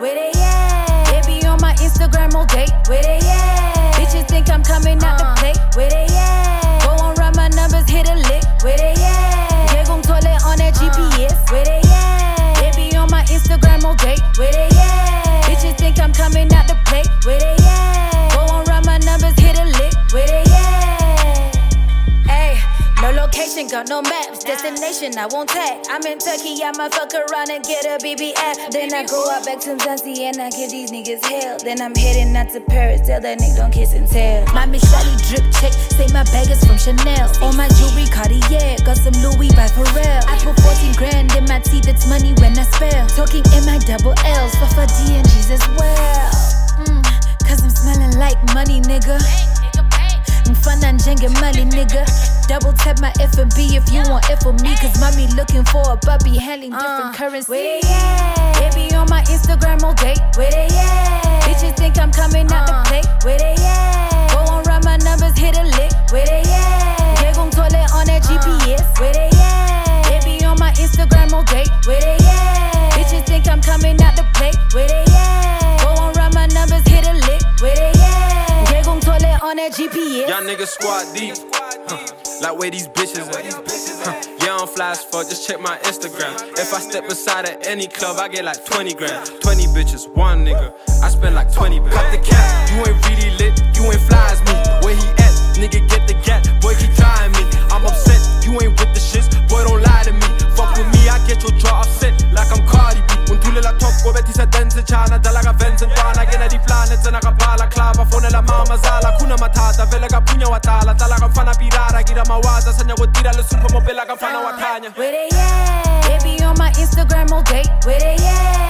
Where they at? They be on my Instagram all day. Where they at? Bitches think I'm coming out the play. Where they at? Go on, run my numbers, hit a lick. Where they at? They gon' toilet on that GPS. Where they at? They be on my Instagram all day. Where they at? Bitches think I'm coming out the play. Where they at? Go on, run my numbers, hit a lick. Where they at? Ayy, no location, got no maps. Destination, I won't tag. I'm in Turkey, I'ma fuck around and get a BB app. Then I go out back to Zanzi and I give these niggas hell. Then I'm heading out to Paris, tell that nigga don't kiss and tell. My Miss Sally drip check, say my bag is from Chanel. All my jewelry Cartier, got some Louis by Pharrell. I put 14 grand in my teeth, it's money when I spell. Talking in my double L's, for D and G's as well. Cause I'm smelling like money, nigga. Fun and jangin' money, nigga. Double tap my F&B if you want F for me. Cause mommy looking for a puppy handling different currency. Where they at? They be on my Instagram all day. Where they at? Bitches think I'm coming out the play. Where they at? Go on, run my numbers, hit a lick. Where they at? They gon' toilet on that GPS. Where they at? They be on my Instagram all day. Where they at? Bitches think I'm coming out the play. Where they at? Go on, run my numbers, hit a lick. Where they at? They gon' toilet on that GPS. Y'all niggas squad deep. Like where these bitches at? Yeah, I'm fly as fuck, just check my Instagram. If I step aside at any club, I get like 20 grand. 20 bitches, one nigga, I spend like 20 bands. Cut the cap, you ain't really lit, you ain't fly as me. Where he at? Nigga get the gat, boy keep trying me. I'm upset, you ain't with the shits, boy don't lie to me. Fuck with me, I get your jaw offset like I'm Cardi B. Un tu la tocco, vedi se dense ciana, dalla che venze intana. Che ne di planet, se na capala, clava, fone la mamma zala. Kuna matata, vela che pugna watala, tala che fana pirara, gira mawaza, segna vuol dire le super mobile che fana watagna. Where they at? They be on my Instagram all day. Where they at?